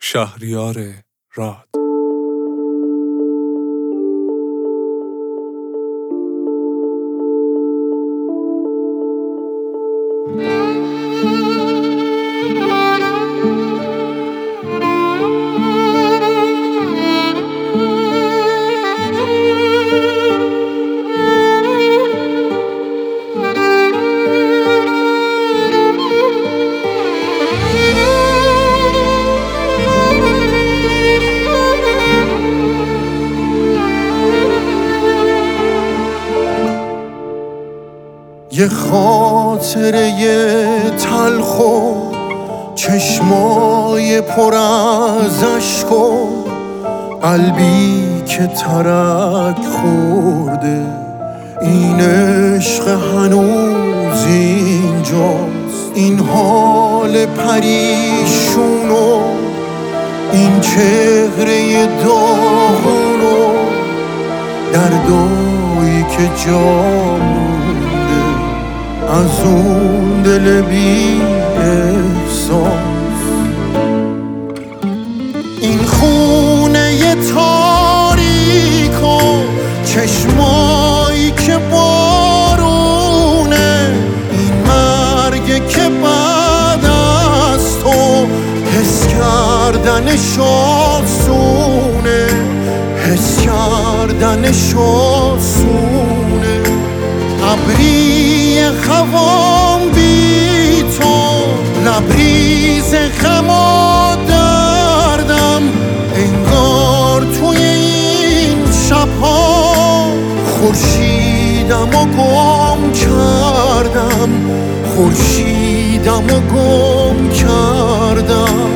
شهریار راد. یه خاطره تلخ و چشمای پر از اشک و قلبی که ترک خورده. این عشق هنوز اینجاست، این حال پریشون و این چهره داغون و دردایی که جا از اون دل بی احساس. این خونه تاریک و چشمایی که بارونه، این مرگ که بعد از تو حس کردنش آسونه، حس کردنش آسونه. ابری خوام بی تو، لبریز غم و دردم، انگار توی این شبها خورشیدم و گم کردم، خورشیدم و گم کردم.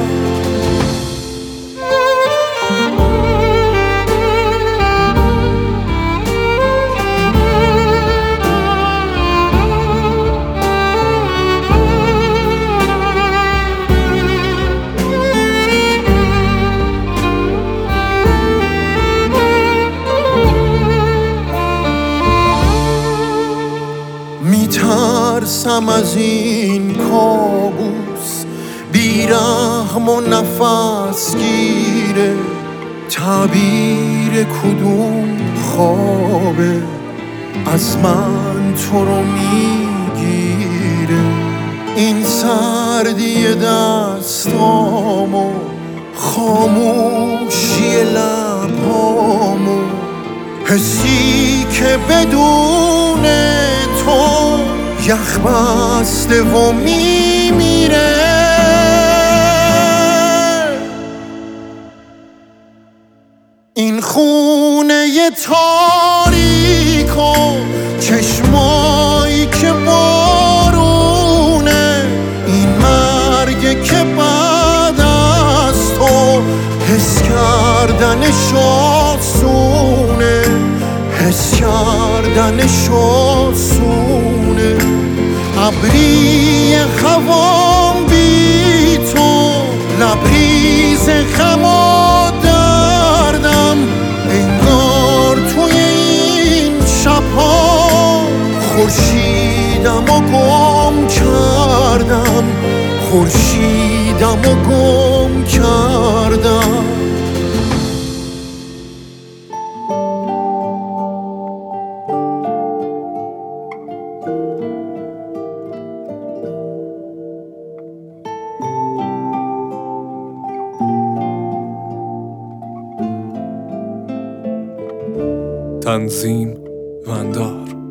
میترسم از این کابوس، بیرحم و نفس گیره، تعبیر کدوم خوابه از من تو رو میگیره. این سردی دستامو، خاموشی لبهامو، حسی که بدون تو یخ بسته و میمیره. این خونه تاریک و چشمایی که بارونه، این مرگ که بعد از تو حس کردنش آسونه، حس کردنش آسونه. ابری خوام بی تو، لبریز غم و دردم، انگار توی این شبها خورشیدم و گم کردم، خورشیدم و گم کردم. تنظیم وندار.